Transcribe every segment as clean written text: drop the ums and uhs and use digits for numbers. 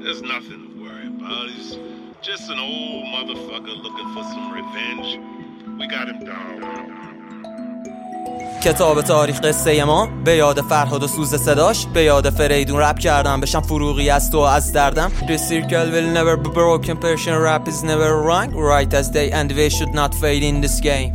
There's nothing to worry about. He's just an old motherfucker looking for some revenge. We got him down. کتاب تاریخ قصه ما به یاد فرهاد و سوز صداش، به یاد فریدون رپ کردم بشم فروغی از تو از دردم. This circle will never be broken, Persian rap is never wrong, right as they and we should not fail in this game.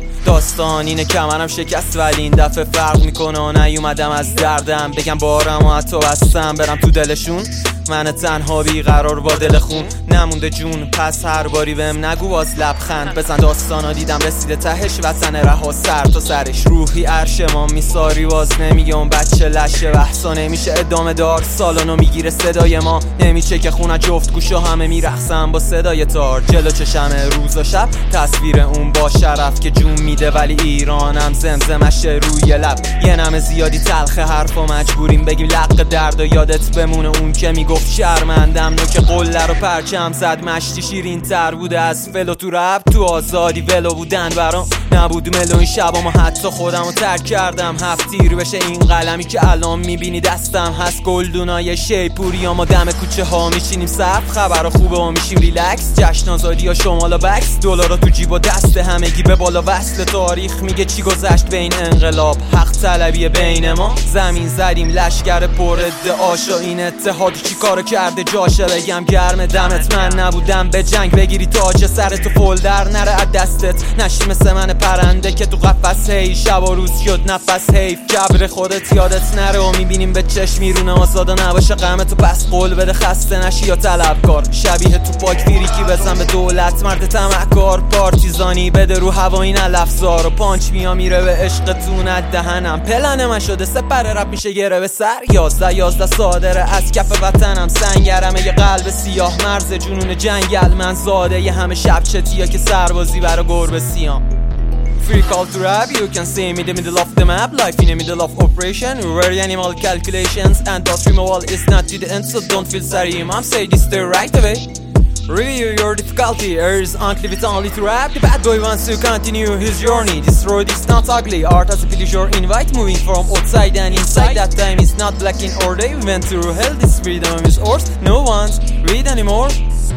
داستان اینه کمرم شکست ولی این دفعه فرق میکنه و نیومدم از دردم بگم بارم و حتی بستم برم تو دلشون. من تنها بیقرار با دل خون نمونده جون، پس هر باری بهم نگو باز لبخند بزن. داستانا دیدم رسیده تهش، وطن رها سر تا سرش، روحی عرش ما میساری باز نمیگه اون بچه لشه بحثا نمیشه ادامه دار. سالانو میگیره صدای ما نمیشه که خونه جفت گوشا همه میرقصن با صدای تار. جلو چشمه روز و شب تصویر اون با شرف که جون میده ولی ایرانم زمزمشه روی لب. یه نمه زیادی تلخ حرفا مجبوریم بگیم لق درد و یادت بمونه اون که میگفت شرمندم نوک قله رو پرچم زد مشتی شیرین تر بوده از فلو تو رپ. تو آزادی ولو بودن برام نبود ملو این شبا ما حتی خودم رو ترک کردم. هفت تیر بشه این قلمی که الان میبینی دستم هست گلدونای شیپوری. ما دم کوچه ها میشینیم صف خبر خوبه و میشیم ریلکس. جشن آزادی ها شمال و بکس دلارا تو جیب و دست همگی به بالا. وصل تاریخ میگه چی گذشت بین انقلاب حق طلبی بین ما. زمین زدیم لشگر پر ادعاشا این اتحاد چی کارو کرده جاشه بگم گرم دمت. من نبودم به جنگ بگیری تاج سرتو فولدر نره از دستت نشی مثل من پرنده که تو قفس هی شب و روز شد نفس حیف. جبر خودت یادت نره و میبینیم به چشم میرونه آزادا نباشه غمتو پس قول بده خسته نشی یا طلبکار. شبیه تو پاک فریکی بزن به دولت مرد طمعکار. پارتیزانی بده رو هوا این لفظار و پانچ میا میره به عشقتون از دهنم. پلن من شده سپر رپ میشه گره به سر. 11 صادره از کف وطنم سنگرمه یه قلب سیاه مرز جنون جنگل. من زاده یه همه شب چتیا که سربازی برا گربه سیام. Free call to rap, you can see me in the middle of the map. Life in the middle of operation, very animal calculations. And thus removal is not to the end, so don't feel sorry. Mom say this the right away. Review your difficulty, airs aren't with only to rap. The bad boy wants to continue his journey. This road is not ugly, art as a pleasure invite. Moving from outside and inside, that time is not black in or day. We went through hell, this freedom is ours. No one's read anymore.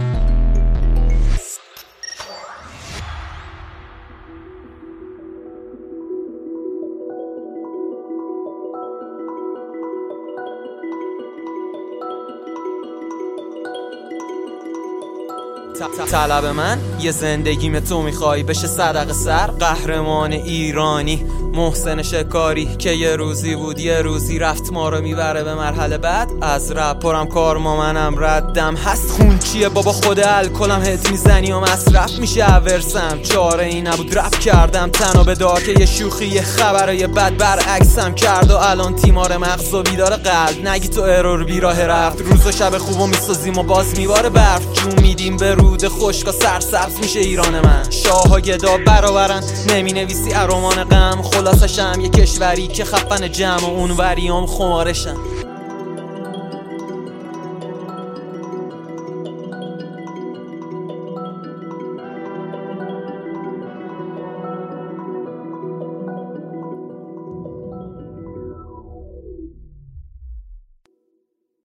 طلب من یه زندگیم تو میخوای بشه صدق سر. قهرمان ایرانی محسن شکاری که یه روزی بود یه روزی رفت ما رو میبره به مرحله بعد. از رپ پرم کار ما منم ردم هست خون چیه بابا خود الکلم هت میزنی و مصرف میشه ورسم. چاره ای نبود رپ کردم تنها به دار که یه شوخی یه خبرای بد برعکسم کرد و الان تیمار مغز و بیدار قلب. نگی تو ارور بیراه رفت روز و شب خوبو میسازیم و باز میباره برف. جون میدیم به رود خشکا سرسبز میشه ایران من. شاه ها گدا برابرن نمی نویسی ارومان غم. خلاصشم یه کشوری که خفن جمع و اون وریام خمارشن.